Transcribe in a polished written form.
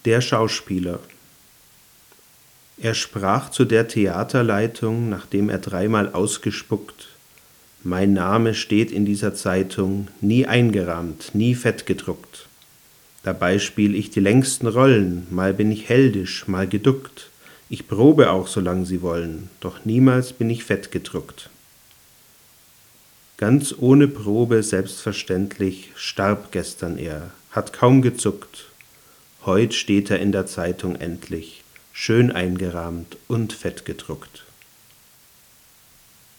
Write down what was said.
Der Schauspieler. Er sprach zu der Theaterleitung, nachdem er 3-mal ausgespuckt: »Mein Name steht in dieser Zeitung, nie eingerahmt, nie fett gedruckt. Dabei spiel ich die längsten Rollen, mal bin ich heldisch, mal geduckt. Ich probe auch, solang Sie wollen, doch niemals bin ich fett gedruckt.« Ganz ohne Probe, selbstverständlich, starb gestern er, hat kaum gezuckt. Heut steht er in der Zeitung endlich, schön eingerahmt und fett gedruckt.